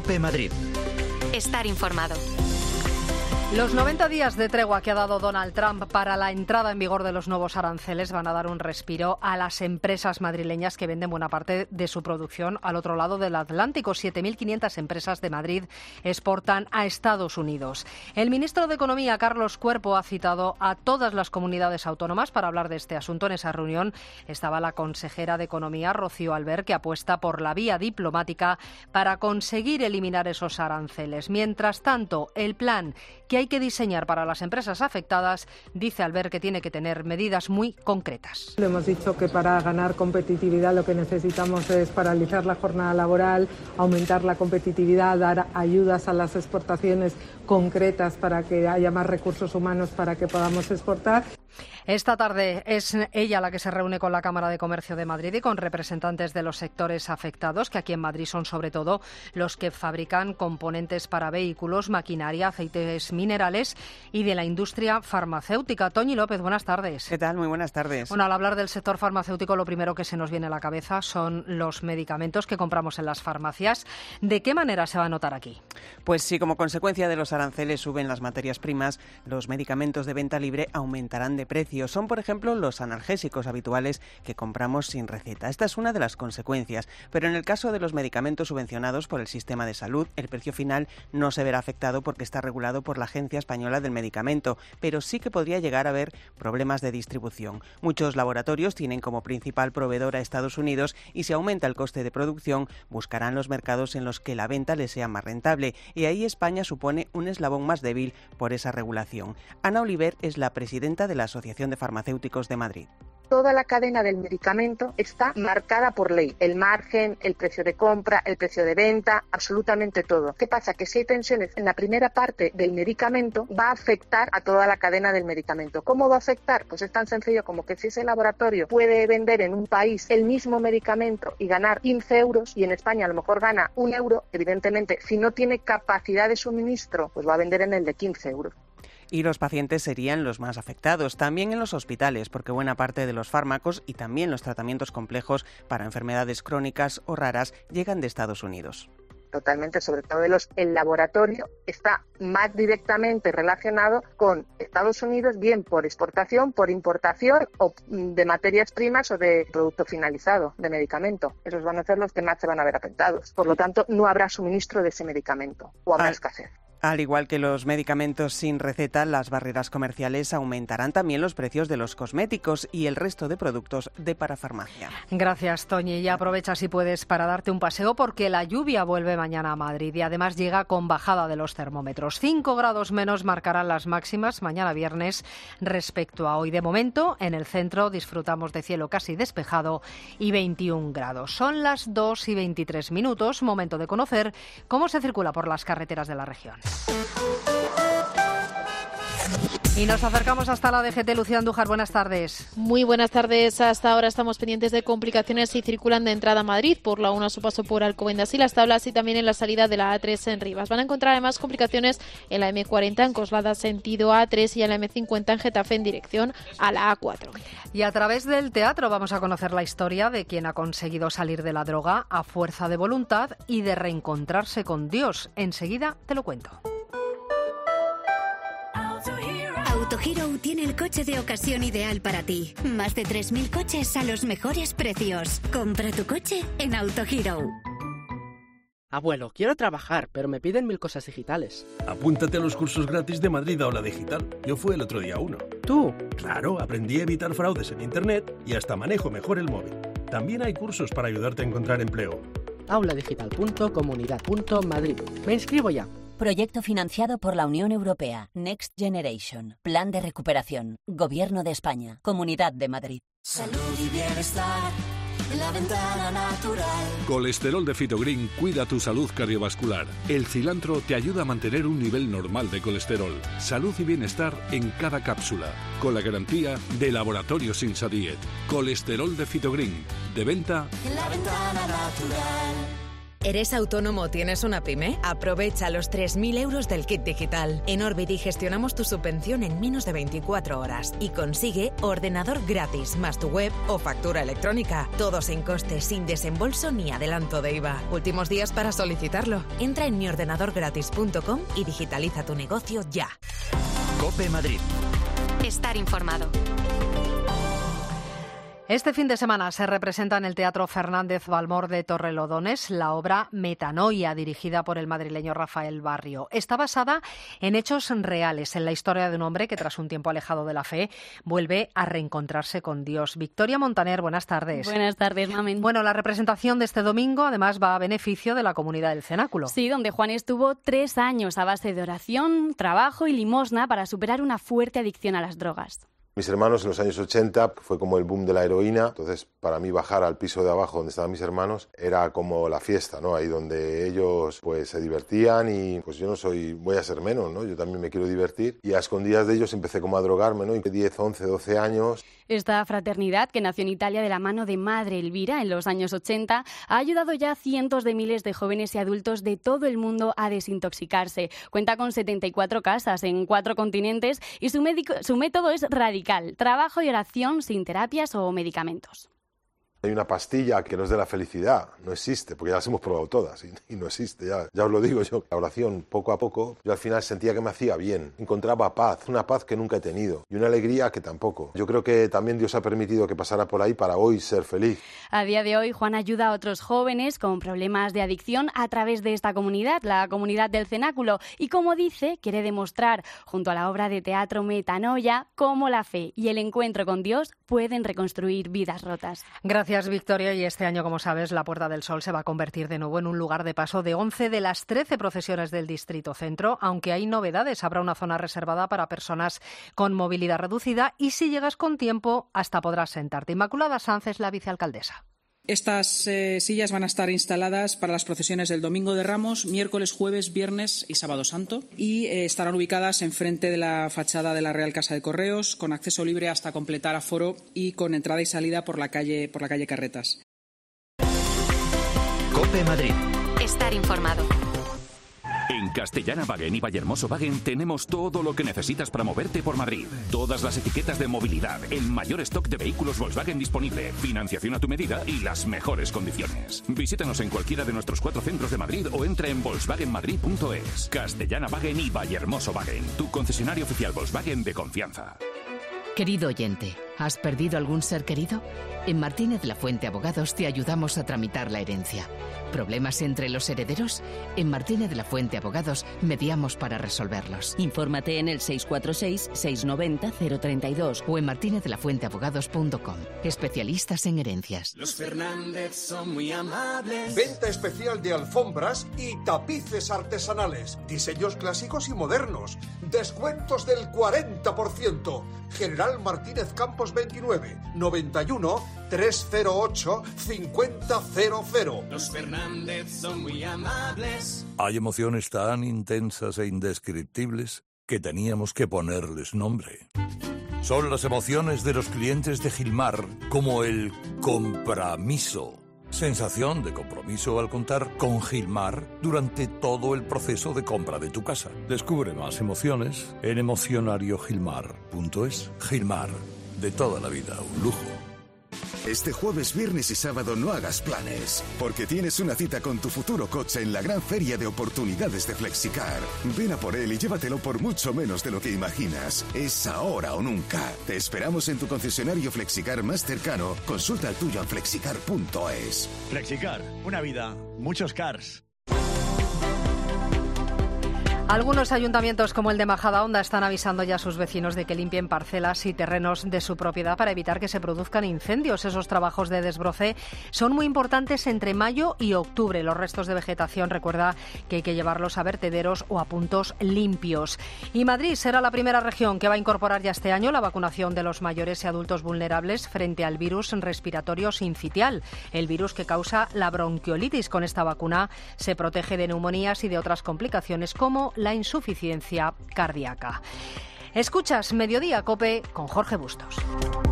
COPE Madrid. Estar informado. Los 90 días de tregua que ha dado Donald Trump para la entrada en vigor de los nuevos aranceles van a dar un respiro a las empresas madrileñas que venden buena parte de su producción al otro lado del Atlántico. 7.500 empresas de Madrid exportan a Estados Unidos. El ministro de Economía, Carlos Cuerpo, ha citado a todas las comunidades autónomas para hablar de este asunto. En esa reunión estaba la consejera de Economía, Rocío Albert, que apuesta por la vía diplomática para conseguir eliminar esos aranceles. Mientras tanto, el plan que hay que diseñar para las empresas afectadas, dice Albert, que tiene que tener medidas muy concretas. Le hemos dicho que para ganar competitividad lo que necesitamos es paralizar la jornada laboral, aumentar la competitividad, dar ayudas a las exportaciones concretas para que haya más recursos humanos para que podamos exportar. Esta tarde es ella la que se reúne con la Cámara de Comercio de Madrid y con representantes de los sectores afectados, que aquí en Madrid son sobre todo los que fabrican componentes para vehículos, maquinaria, aceites minerales y de la industria farmacéutica. Toñi López, buenas tardes. ¿Qué tal? Muy buenas tardes. Bueno, al hablar del sector farmacéutico, lo primero que se nos viene a la cabeza son los medicamentos que compramos en las farmacias. ¿De qué manera se va a notar aquí? Pues sí, como consecuencia de los aranceles suben las materias primas, los medicamentos de venta libre aumentarán de precio. Son, por ejemplo, los analgésicos habituales que compramos sin receta. Esta es una de las consecuencias, pero en el caso de los medicamentos subvencionados por el sistema de salud, el precio final no se verá afectado porque está regulado por la Agencia Española del Medicamento, pero sí que podría llegar a haber problemas de distribución. Muchos laboratorios tienen como principal proveedor a Estados Unidos y si aumenta el coste de producción, buscarán los mercados en los que la venta les sea más rentable, y ahí España supone un eslabón más débil por esa regulación. Ana Oliver es la presidenta de la Asociación de Farmacéuticos de Madrid. Toda la cadena del medicamento está marcada por ley. El margen, el precio de compra, el precio de venta, absolutamente todo. ¿Qué pasa? Que si hay tensiones en la primera parte del medicamento, va a afectar a toda la cadena del medicamento. ¿Cómo va a afectar? Pues es tan sencillo como que si ese laboratorio puede vender en un país el mismo medicamento y ganar 15 euros, y en España a lo mejor gana 1 euro, evidentemente, si no tiene capacidad de suministro, pues va a vender en el de 15 euros. Y los pacientes serían los más afectados, también en los hospitales, porque buena parte de los fármacos y también los tratamientos complejos para enfermedades crónicas o raras llegan de Estados Unidos. Totalmente, sobre todo el laboratorio está más directamente relacionado con Estados Unidos, bien por exportación, por importación o de materias primas o de producto finalizado, de medicamento. Esos van a ser los que más se van a ver afectados. Por lo tanto, no habrá suministro de ese medicamento o habrá escasez. Al igual que los medicamentos sin receta, las barreras comerciales aumentarán también los precios de los cosméticos y el resto de productos de parafarmacia. Gracias, Toñi. Y aprovecha si puedes para darte un paseo porque la lluvia vuelve mañana a Madrid y además llega con bajada de los termómetros. 5 grados menos marcarán las máximas mañana viernes respecto a hoy. De momento, en el centro disfrutamos de cielo casi despejado y 21 grados. Son las 2:23, momento de conocer cómo se circula por las carreteras de la región. Y nos acercamos hasta la DGT. Lucía Andújar, buenas tardes. Muy buenas tardes. Hasta ahora estamos pendientes de complicaciones si circulan de entrada a Madrid por la 1 a su paso por Alcobendas y Las Tablas y también en la salida de la A3 en Rivas. Van a encontrar además complicaciones en la M40 en Coslada sentido A3 y en la M50 en Getafe en dirección a la A4. Y a través del teatro vamos a conocer la historia de quien ha conseguido salir de la droga a fuerza de voluntad y de reencontrarse con Dios. Enseguida te lo cuento. Autohero tiene el coche de ocasión ideal para ti. Más de 3.000 coches a los mejores precios. Compra tu coche en Autohero. Abuelo, quiero trabajar, pero me piden 1000 cosas digitales. Apúntate a los cursos gratis de Madrid Aula Digital. Yo fui el otro día a uno. ¿Tú? Claro, aprendí a evitar fraudes en Internet y hasta manejo mejor el móvil. También hay cursos para ayudarte a encontrar empleo. auladigital.comunidad.madrid. Me inscribo ya. Proyecto financiado por la Unión Europea. Next Generation. Plan de recuperación. Gobierno de España. Comunidad de Madrid. Salud y bienestar. La ventana natural. Colesterol de Fitogreen cuida tu salud cardiovascular. El cilantro te ayuda a mantener un nivel normal de colesterol. Salud y bienestar en cada cápsula. Con la garantía de Laboratorios Insadiet. Colesterol de Fitogreen. De venta en la ventana natural. ¿Eres autónomo o tienes una pyme? Aprovecha los 3.000 euros del kit digital. En Orbity gestionamos tu subvención en menos de 24 horas y consigue ordenador gratis, más tu web o factura electrónica. Todo sin coste, sin desembolso ni adelanto de IVA. Últimos días para solicitarlo. Entra en miordenadorgratis.com y digitaliza tu negocio ya. COPE Madrid. Estar informado. Este fin de semana se representa en el Teatro Fernández Balmor de Torrelodones la obra Metanoia, dirigida por el madrileño Rafael Barrio. Está basada en hechos reales, en la historia de un hombre que tras un tiempo alejado de la fe vuelve a reencontrarse con Dios. Victoria Montaner, buenas tardes. Buenas tardes, Mamen. Bueno, la representación de este domingo además va a beneficio de la comunidad del Cenáculo. Sí, donde Juan estuvo 3 años a base de oración, trabajo y limosna para superar una fuerte adicción a las drogas. Mis hermanos en los años 80 fue como el boom de la heroína, entonces para mí bajar al piso de abajo donde estaban mis hermanos era como la fiesta, ¿no? Ahí donde ellos pues se divertían y pues yo no voy a ser menos, ¿no? Yo también me quiero divertir y a escondidas de ellos empecé como a drogarme, ¿no? Y 10, 11, 12 años. Esta fraternidad, que nació en Italia de la mano de Madre Elvira en los años 80, ha ayudado ya a cientos de miles de jóvenes y adultos de todo el mundo a desintoxicarse. Cuenta con 74 casas en 4 continentes y su método es radical: trabajo y oración sin terapias o medicamentos. Hay una pastilla que nos dé la felicidad, no existe, porque ya las hemos probado todas y no existe, ya os lo digo yo. La oración, poco a poco, yo al final sentía que me hacía bien, encontraba paz, una paz que nunca he tenido y una alegría que tampoco. Yo creo que también Dios ha permitido que pasara por ahí para hoy ser feliz. A día de hoy, Juan ayuda a otros jóvenes con problemas de adicción a través de esta comunidad, la comunidad del Cenáculo, y como dice, quiere demostrar, junto a la obra de teatro Metanoia, cómo la fe y el encuentro con Dios pueden reconstruir vidas rotas. Gracias, Victoria. Y este año, como sabes, la Puerta del Sol se va a convertir de nuevo en un lugar de paso de 11 de las 13 procesiones del Distrito Centro, aunque hay novedades. Habrá una zona reservada para personas con movilidad reducida y si llegas con tiempo hasta podrás sentarte. Inmaculada Sanz es la vicealcaldesa. Estas sillas van a estar instaladas para las procesiones del Domingo de Ramos, miércoles, jueves, viernes y sábado santo, y estarán ubicadas enfrente de la fachada de la Real Casa de Correos, con acceso libre hasta completar aforo y con entrada y salida por la calle Carretas. COPE Madrid. Estar informado. En Castellana-Wagen y Vallehermoso-Wagen tenemos todo lo que necesitas para moverte por Madrid. Todas las etiquetas de movilidad, el mayor stock de vehículos Volkswagen disponible, financiación a tu medida y las mejores condiciones. Visítanos en cualquiera de nuestros 4 centros de Madrid o entra en volkswagenmadrid.es. Castellana-Wagen y Vallehermoso-Wagen, tu concesionario oficial Volkswagen de confianza. Querido oyente, ¿has perdido algún ser querido? En Martínez La Fuente Abogados te ayudamos a tramitar la herencia. ¿Problemas entre los herederos? En Martínez La Fuente Abogados mediamos para resolverlos. Infórmate en el 646-690-032 o en martinezlafuenteabogados.com. Especialistas en herencias. Los Fernández son muy amables. Venta especial de alfombras y tapices artesanales. Diseños clásicos y modernos. Descuentos del 40%. General Martínez Campos 29, 91 308 5000. Los Fernández son muy amables. Hay emociones tan intensas e indescriptibles que teníamos que ponerles nombre. Son las emociones de los clientes de Gilmar, como el compromiso. Sensación de compromiso al contar con Gilmar durante todo el proceso de compra de tu casa. Descubre más emociones en emocionariogilmar.es. Gilmar, de toda la vida, un lujo. Este jueves, viernes y sábado no hagas planes, porque tienes una cita con tu futuro coche en la gran feria de oportunidades de Flexicar. Ven a por él y llévatelo por mucho menos de lo que imaginas. Es ahora o nunca. Te esperamos en tu concesionario Flexicar más cercano. Consulta el tuyo en flexicar.es. Flexicar, una vida, muchos cars. Algunos ayuntamientos como el de Majadahonda están avisando ya a sus vecinos de que limpien parcelas y terrenos de su propiedad para evitar que se produzcan incendios. Esos trabajos de desbroce son muy importantes entre mayo y octubre. Los restos de vegetación, recuerda que hay que llevarlos a vertederos o a puntos limpios. Y Madrid será la primera región que va a incorporar ya este año la vacunación de los mayores y adultos vulnerables frente al virus respiratorio sincitial, el virus que causa la bronquiolitis. Con esta vacuna se protege de neumonías y de otras complicaciones como la insuficiencia cardíaca. Escuchas Mediodía COPE con Jorge Bustos.